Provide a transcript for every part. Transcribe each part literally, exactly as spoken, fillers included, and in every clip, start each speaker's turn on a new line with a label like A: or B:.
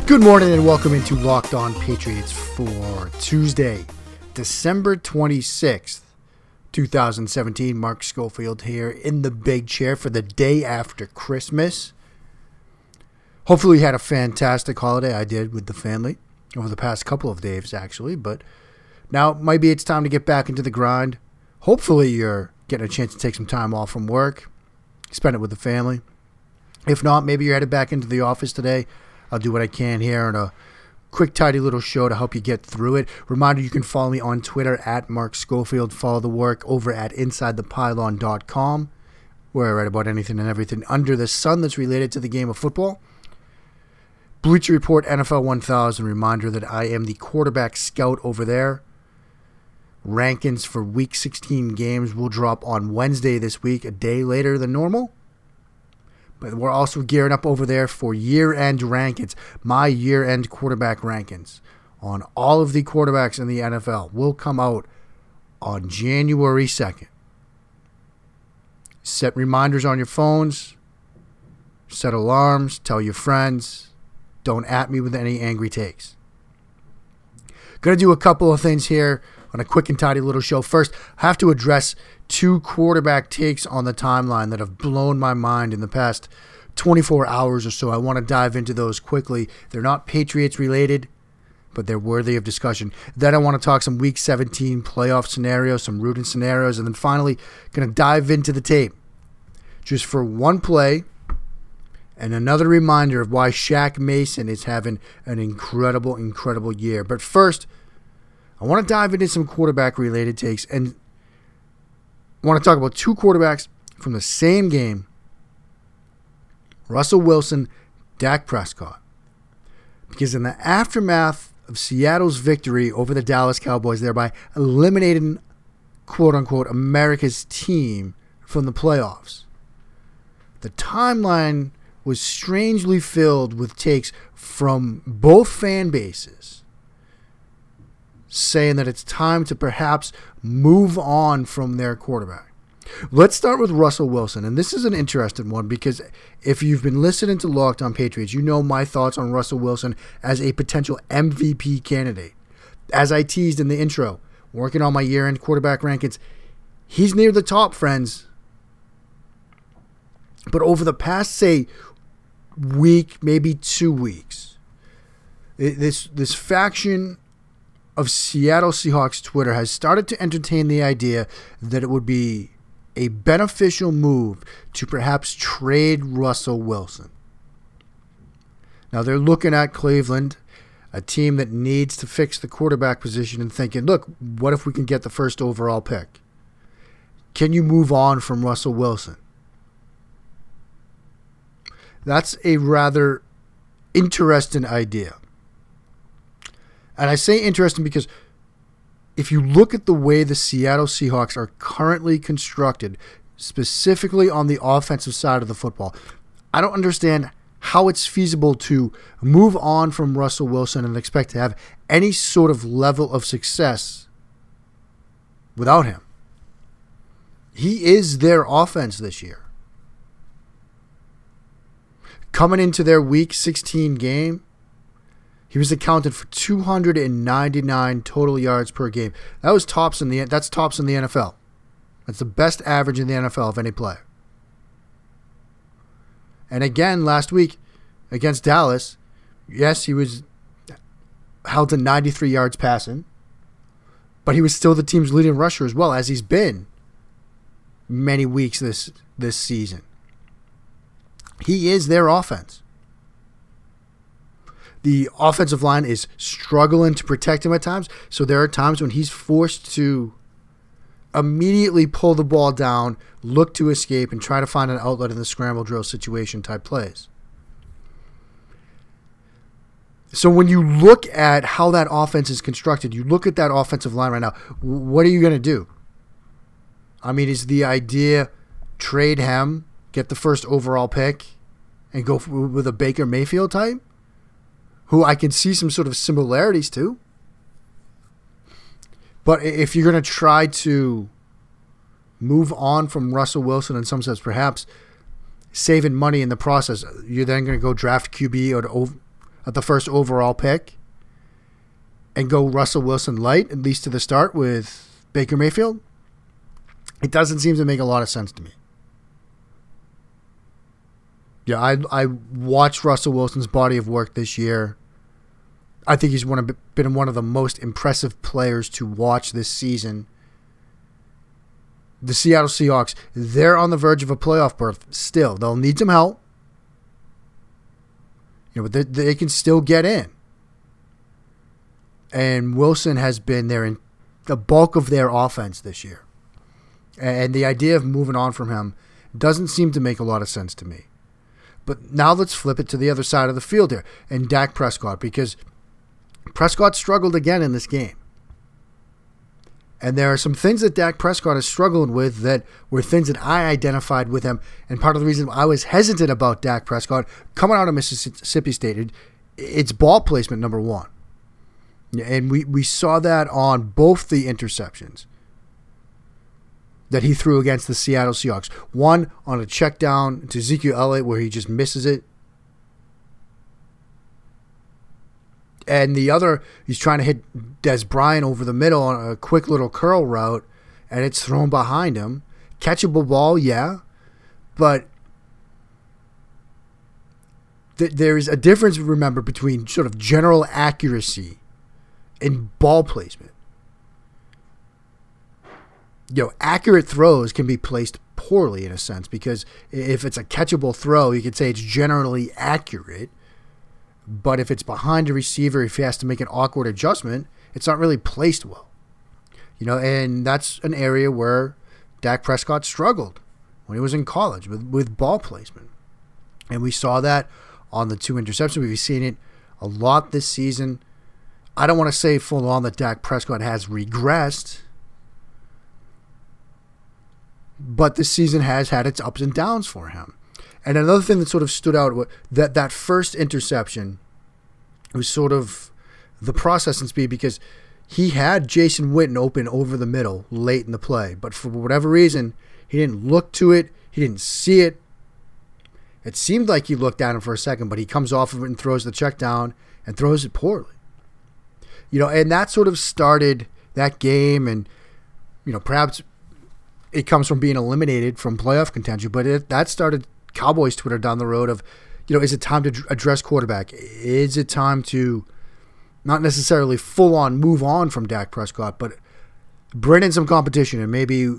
A: Good morning and welcome into Locked On Patriots for Tuesday, December twenty-sixth, twenty seventeen. Mark Schofield here in the big chair for the day after Christmas. Hopefully you had a fantastic holiday. I did with the family over the past couple of days actually, but now maybe it's time to get back into the grind. Hopefully you're getting a chance to take some time off from work, spend it with the family. If not, maybe you're headed back into the office today. I'll do what I can here on a quick, tidy little show to help you get through it. Reminder, you can follow me on Twitter at Mark Schofield. Follow the work over at inside the pylon dot com, where I write about anything and everything under the sun that's related to the game of football. Bleacher Report N F L one thousand. Reminder that I am the quarterback scout over there. Rankings for Week sixteen games will drop on Wednesday this week, a day later than normal. But we're also gearing up over there for year-end rankings, my year-end quarterback rankings on all of the quarterbacks in the N F L will come out on January second. Set reminders on your phones, set alarms, tell your friends, don't at me with any angry takes. Going to do a couple of things here on a quick and tidy little show. First, I have to address two quarterback takes on the timeline that have blown my mind in the past twenty-four hours or so. I want to dive into those quickly. They're not Patriots related, but they're worthy of discussion. Then I want to talk some Week seventeen playoff scenarios, some rooting scenarios, and then finally going to dive into the tape just for one play and another reminder of why Shaq Mason is having an incredible, incredible year. But first, I want to dive into some quarterback-related takes, and I want to talk about two quarterbacks from the same game, Russell Wilson, Dak Prescott. Because in the aftermath of Seattle's victory over the Dallas Cowboys, thereby eliminating, quote-unquote, America's team from the playoffs, the timeline was strangely filled with takes from both fan bases saying that it's time to perhaps move on from their quarterback. Let's start with Russell Wilson, and this is an interesting one because if you've been listening to Locked On Patriots, you know my thoughts on Russell Wilson as a potential M V P candidate. As I teased in the intro, working on my year-end quarterback rankings, he's near the top, friends. But over the past, say, week, maybe two weeks, this this faction of Seattle Seahawks Twitter has started to entertain the idea that it would be a beneficial move to perhaps trade Russell Wilson. Now they're looking at Cleveland, a team that needs to fix the quarterback position, and thinking, look, what if we can get the first overall pick? Can you move on from Russell Wilson? That's a rather interesting idea. And I say interesting because if you look at the way the Seattle Seahawks are currently constructed, specifically on the offensive side of the football, I don't understand how it's feasible to move on from Russell Wilson and expect to have any sort of level of success without him. He is their offense this year. Coming into their Week sixteen game, he was accounted for two hundred ninety-nine total yards per game. That was tops in the that's tops in the N F L. That's the best average in the N F L of any player. And again, last week against Dallas, yes, he was held to ninety-three yards passing, but he was still the team's leading rusher as well, as he's been many weeks this this season. He is their offense. The offensive line is struggling to protect him at times, so there are times when he's forced to immediately pull the ball down, look to escape, and try to find an outlet in the scramble drill situation type plays. So when you look at how that offense is constructed, you look at that offensive line right now, what are you going to do? I mean, is the idea trade him, get the first overall pick, and go with a Baker Mayfield type, who I can see some sort of similarities to? But if you're going to try to move on from Russell Wilson in some sense, perhaps saving money in the process, you're then going to go draft Q B or at the first overall pick and go Russell Wilson light, at least to the start, with Baker Mayfield? It doesn't seem to make a lot of sense to me. Yeah, I I watched Russell Wilson's body of work this year. I think he's one of, been one of the most impressive players to watch this season. The Seattle Seahawks, they're on the verge of a playoff berth still. They'll need some help. You know, but they, they can still get in. And Wilson has been there in the bulk of their offense this year. And the idea of moving on from him doesn't seem to make a lot of sense to me. But now let's flip it to the other side of the field here, and Dak Prescott, because Prescott struggled again in this game. And there are some things that Dak Prescott is struggling with that were things that I identified with him. And part of the reason I was hesitant about Dak Prescott coming out of Mississippi State, it's ball placement, number one. And we, we saw that on both the interceptions that he threw against the Seattle Seahawks. One on a check down to Ezekiel Elliott where he just misses it. And the other, he's trying to hit Des Bryant over the middle on a quick little curl route, and it's thrown behind him. Catchable ball, yeah. But th- there's a difference, remember, between sort of general accuracy and ball placement. You know, accurate throws can be placed poorly in a sense, because if it's a catchable throw, you could say it's generally accurate. But if it's behind a receiver, if he has to make an awkward adjustment, it's not really placed well. You know, and that's an area where Dak Prescott struggled when he was in college with, with ball placement. And we saw that on the two interceptions. We've seen it a lot this season. I don't want to say full on that Dak Prescott has regressed, but this season has had its ups and downs for him. And another thing that sort of stood out, that that first interception was sort of the processing speed, because he had Jason Witten open over the middle late in the play. But for whatever reason, he didn't look to it. He didn't see it. It seemed like he looked at him for a second, but he comes off of it and throws the check down and throws it poorly. You know, and that sort of started that game, and, you know, perhaps it comes from being eliminated from playoff contention, but it, that started Cowboys Twitter down the road of, you know, is it time to address quarterback? Is it time to not necessarily full on move on from Dak Prescott, but bring in some competition and maybe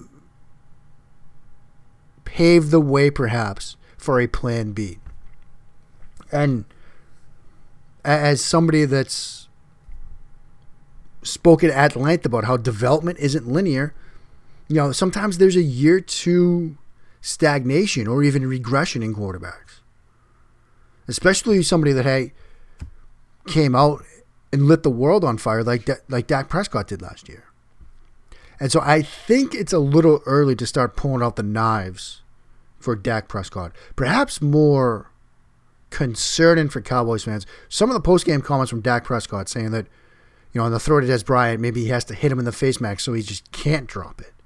A: pave the way perhaps for a plan B? And as somebody that's spoken at length about how development isn't linear, you know, sometimes there's a year two stagnation or even regression in quarterbacks. Especially somebody that, hey, came out and lit the world on fire like da- like Dak Prescott did last year. And so I think it's a little early to start pulling out the knives for Dak Prescott. Perhaps more concerning for Cowboys fans. Some of the post-game comments from Dak Prescott saying that, you know, on the throw to Des Bryant, maybe he has to hit him in the face mask so he just can't drop it.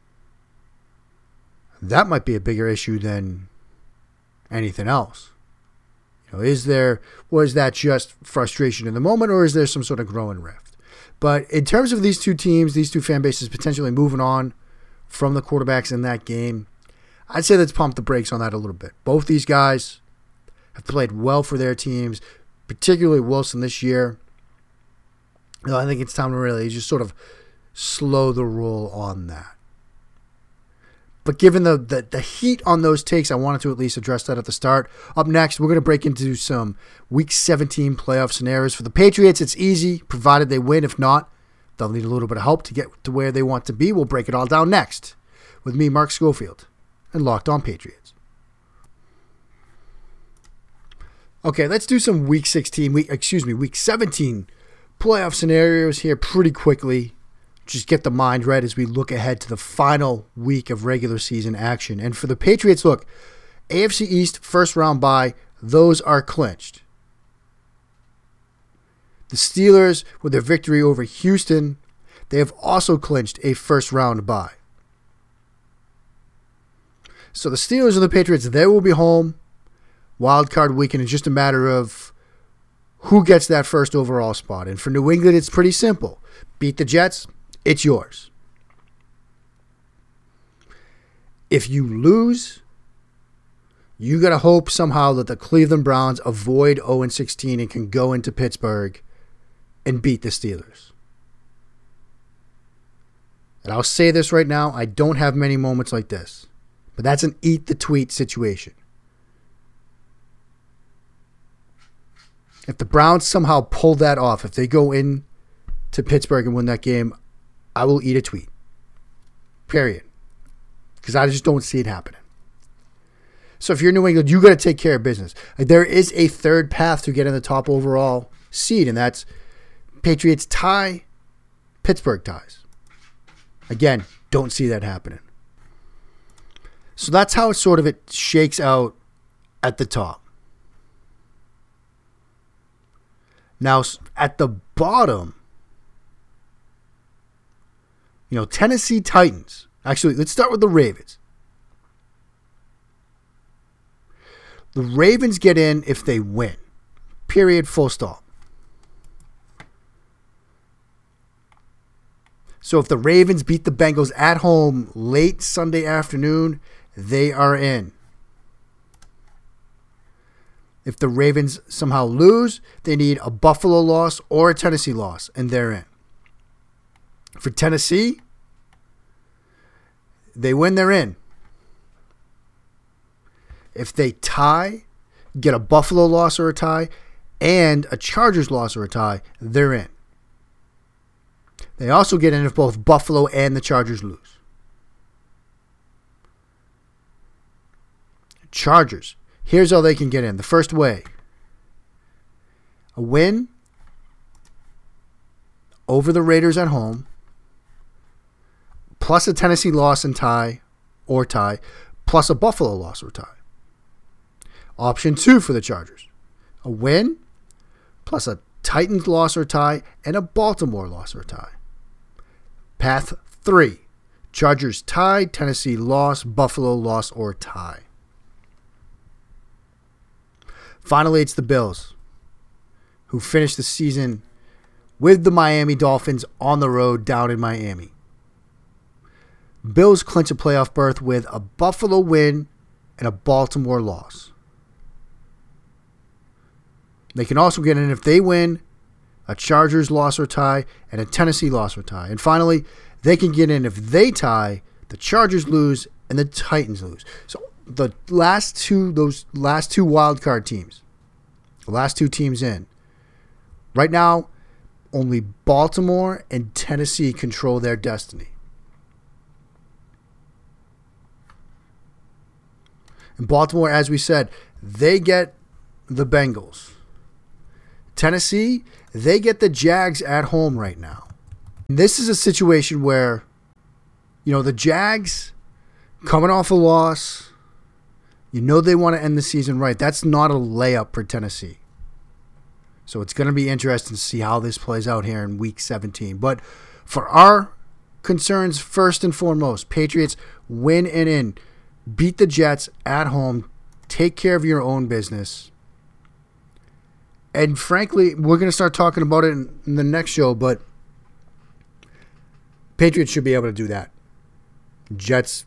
A: That might be a bigger issue than anything else. You know, is there, was that just frustration in the moment, or is there some sort of growing rift? But in terms of these two teams, these two fan bases potentially moving on from the quarterbacks in that game, I'd say let's pump the brakes on that a little bit. Both these guys have played well for their teams, particularly Wilson this year. You know, I think it's time to really just sort of slow the roll on that. But given the, the, the heat on those takes, I wanted to at least address that at the start. Up next, we're going to break into some Week seventeen playoff scenarios. For the Patriots, it's easy, provided they win. If not, they'll need a little bit of help to get to where they want to be. We'll break it all down next with me, Mark Schofield, and Locked On Patriots. Okay, let's do some Week sixteen, week excuse me, Week seventeen playoff scenarios here pretty quickly. Just get the mind right as we look ahead to the final week of regular season action. And for the Patriots, look, A F C East first round bye, those are clinched. The Steelers, with their victory over Houston, they have also clinched a first round bye. So the Steelers and the Patriots, they will be home wild card weekend. It's just a matter of who gets that first overall spot. And for New England, it's pretty simple. Beat the Jets, it's yours. If you lose, you got to hope somehow that the Cleveland Browns avoid oh and sixteen and can go into Pittsburgh and beat the Steelers. And I'll say this right now, I don't have many moments like this. But that's an eat the tweet situation. If the Browns somehow pull that off, if they go in to Pittsburgh and win that game, I will eat a tweet. Period. Because I just don't see it happening. So if you're New England, you got to take care of business. Like, there is a third path to get in the top overall seed, and that's Patriots tie, Pittsburgh ties. Again, don't see that happening. So that's how it sort of it shakes out at the top. Now, at the bottom, you know, Tennessee Titans. Actually, let's start with the Ravens. The Ravens get in if they win. Period, full stop. So if the Ravens beat the Bengals at home late Sunday afternoon, they are in. If the Ravens somehow lose, they need a Buffalo loss or a Tennessee loss, and they're in. For Tennessee, they win, they're in. If they tie, get a Buffalo loss or a tie, and a Chargers loss or a tie, they're in. They also get in if both Buffalo and the Chargers lose. Chargers. Here's how they can get in. The first way. A win over the Raiders at home, plus a Tennessee loss and tie, or tie, plus a Buffalo loss or tie. Option two for the Chargers. A win, plus a Titans loss or tie, and a Baltimore loss or tie. Path three. Chargers tie, Tennessee loss, Buffalo loss, or tie. Finally, it's the Bills, who finished the season with the Miami Dolphins on the road down in Miami. Bills clinch a playoff berth with a Buffalo win and a Baltimore loss. They can also get in if they win, a Chargers loss or tie, and a Tennessee loss or tie. And finally, they can get in if they tie, the Chargers lose, and the Titans lose. So the last two, those last two wild card teams, the last two teams in, right now, only Baltimore and Tennessee control their destiny. In Baltimore, as we said, they get the Bengals. Tennessee, they get the Jags at home right now. And this is a situation where, you know, the Jags coming off a loss, you know they want to end the season right. That's not a layup for Tennessee. So it's going to be interesting to see how this plays out here in week seventeen. But for our concerns, first and foremost, Patriots win and in. Beat the Jets at home. Take care of your own business. And frankly, we're going to start talking about it in, in the next show, but Patriots should be able to do that. Jets,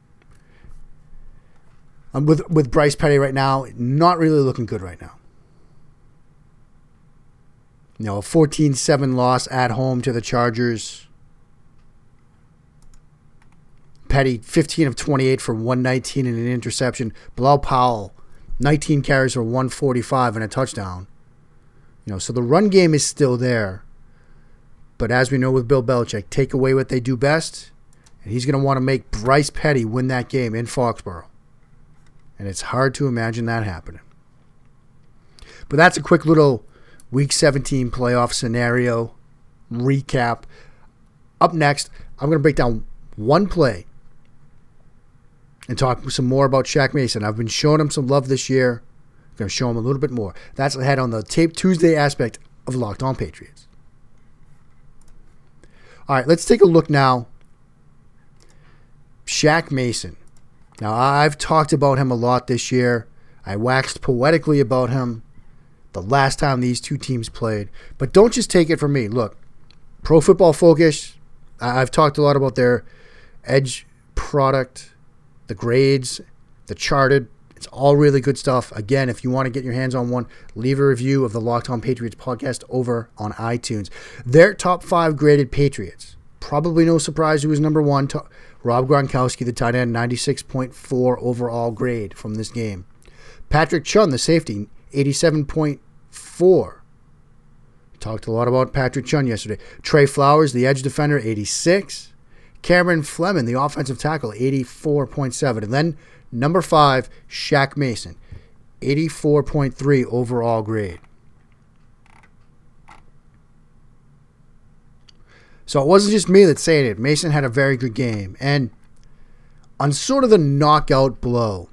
A: I'm with, with Bryce Petty right now, not really looking good right now. You know, a fourteen seven loss at home to the Chargers. Petty, fifteen of twenty-eight for one nineteen and an interception. Bilal Powell, nineteen carries for one forty-five and a touchdown. You know, so the run game is still there. But as we know with Bill Belichick, take away what they do best, and he's going to want to make Bryce Petty win that game in Foxborough. And it's hard to imagine that happening. But that's a quick little Week seventeen playoff scenario recap. Up next, I'm going to break down one play and talk some more about Shaq Mason. I've been showing him some love this year. I'm going to show him a little bit more. That's ahead on the Tape Tuesday aspect of Locked On Patriots. All right, let's take a look now. Shaq Mason. Now, I've talked about him a lot this year. I waxed poetically about him. the last time these two teams played. But don't just take it from me. Look, Pro Football Focus, I've talked a lot about their edge product, the grades, the charted. It's all really good stuff. Again, if you want to get your hands on one, leave a review of the Locked On Patriots podcast over on iTunes. Their top five graded Patriots. Probably no surprise who was number one. Rob Gronkowski, the tight end, ninety-six point four overall grade from this game. Patrick Chung, the safety, eighty-seven point four. Talked a lot about Patrick Chung yesterday. Trey Flowers, the edge defender, eighty-six. Cameron Fleming, the offensive tackle, eighty-four point seven. And then number five, Shaq Mason, eighty-four point three overall grade. So it wasn't just me that's saying it. Mason had a very good game. And on sort of the knockout blow,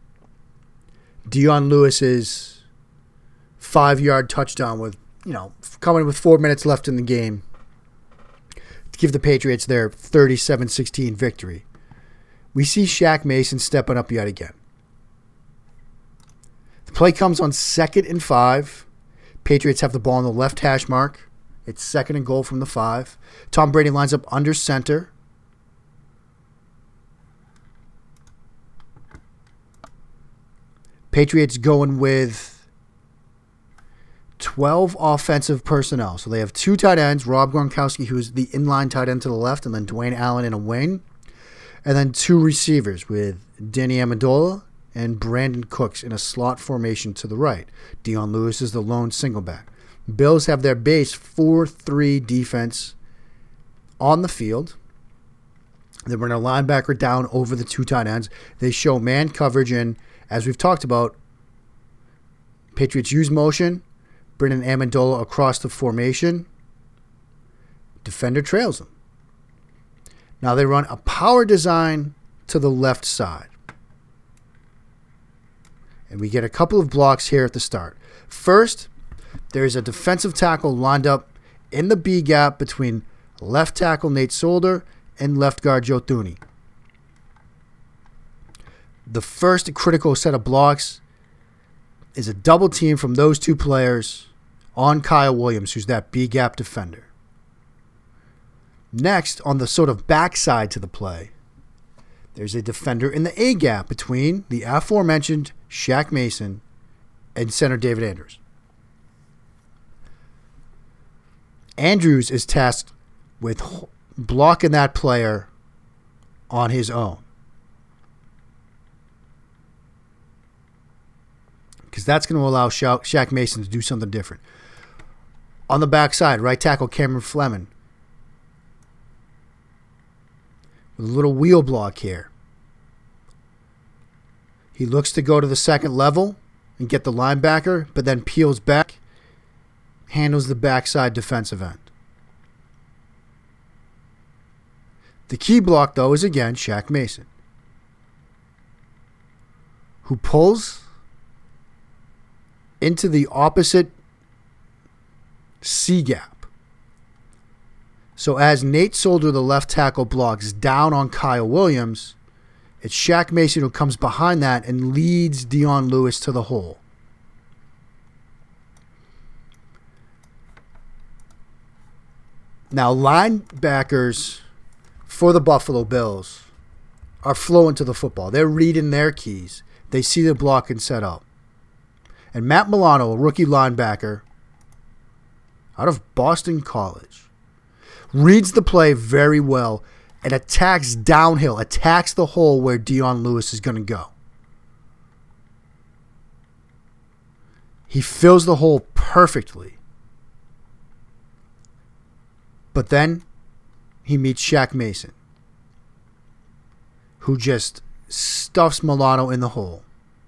A: Dion Lewis's five-yard touchdown with, you know, coming with four minutes left in the game to give the Patriots their thirty-seven sixteen victory. We see Shaq Mason stepping up yet again. The play comes on second and five. Patriots have the ball on the left hash mark. It's second and goal from the five. Tom Brady lines up under center. Patriots going with twelve offensive personnel. So they have two tight ends, Rob Gronkowski, who's the inline tight end to the left, and then Dwayne Allen in a wing. And then two receivers with Danny Amendola and Brandon Cooks in a slot formation to the right. Dion Lewis is the lone single back. Bills have their base four three defense on the field. They bring a linebacker down over the two tight ends. They show man coverage, and as we've talked about, Patriots use motion, bring an Amendola across the formation. Defender trails them. Now they run a power design to the left side. And we get a couple of blocks here at the start. First, there's a defensive tackle lined up in the B gap between left tackle Nate Solder and left guard Joe Thuney. The first critical set of blocks is a double team from those two players on Kyle Williams, who's that B gap defender. Next, on the sort of backside to the play, there's a defender in the A gap between the aforementioned Shaq Mason and center David Andrews. Andrews is tasked with blocking that player on his own, because that's going to allow Sha- Shaq Mason to do something different. On the backside, right tackle Cameron Fleming with a little wheel block here. He looks to go to the second level and get the linebacker, but then peels back, handles the backside defensive end. The key block, though, is again Shaq Mason, who pulls into the opposite C gap. So as Nate Solder, the left tackle, blocks down on Kyle Williams, it's Shaq Mason who comes behind that and leads Dion Lewis to the hole. Now, linebackers for the Buffalo Bills are flowing to the football. They're reading their keys. They see the block and set up. And Matt Milano, a rookie linebacker out of Boston College, reads the play very well and attacks downhill, attacks the hole where Dion Lewis is going to go. He fills the hole perfectly. But then he meets Shaq Mason, who just stuffs Milano in the hole.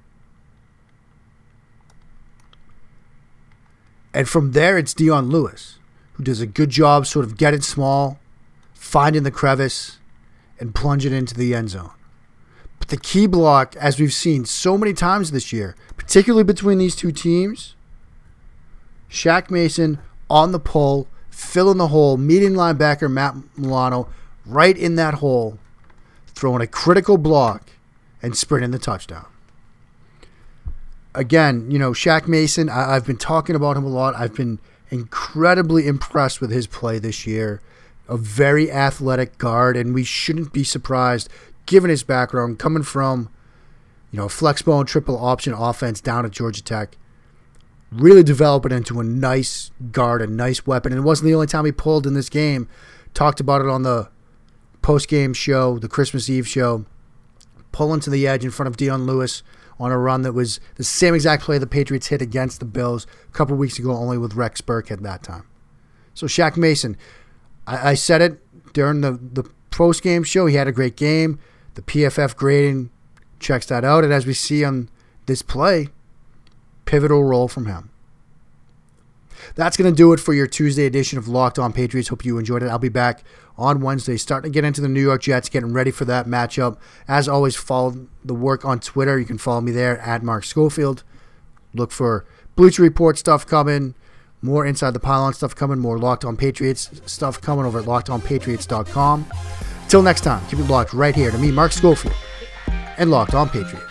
A: And from there, it's Dion Lewis, who does a good job sort of getting small, finding the crevice, and plunging into the end zone. But the key block, as we've seen so many times this year, particularly between these two teams, Shaq Mason on the pull, filling the hole, meeting linebacker Matt Milano right in that hole, throwing a critical block and sprinting the touchdown. again, you know, Shaq Mason, I, I've been talking about him a lot. I've been incredibly impressed with his play this year. A very athletic guard, and we shouldn't be surprised, given his background, coming from, you know, flex bone triple option offense down at Georgia Tech. Really develop it into a nice guard, a nice weapon. And it wasn't the only time he pulled in this game. Talked about it on the post-game show, the Christmas Eve show. Pulling to the edge in front of Dion Lewis on a run that was the same exact play the Patriots hit against the Bills a couple weeks ago, only with Rex Burkhead that time. So Shaq Mason, I, I said it during the, the post-game show. He had a great game. The P F F grading checks that out. And as we see on this play, pivotal role from him. That's going to do it for your Tuesday edition of Locked On Patriots. Hope you enjoyed it. I'll be back on Wednesday, starting to get into the New York Jets, getting ready for that matchup. As always, follow the work on Twitter. You can follow me there at Mark Schofield. Look for Bleacher Report stuff coming, more Inside the Pylon stuff coming, more Locked On Patriots stuff coming over at locked on patriots dot com. Till next time, keep it locked right here to me, Mark Schofield, and Locked On Patriots.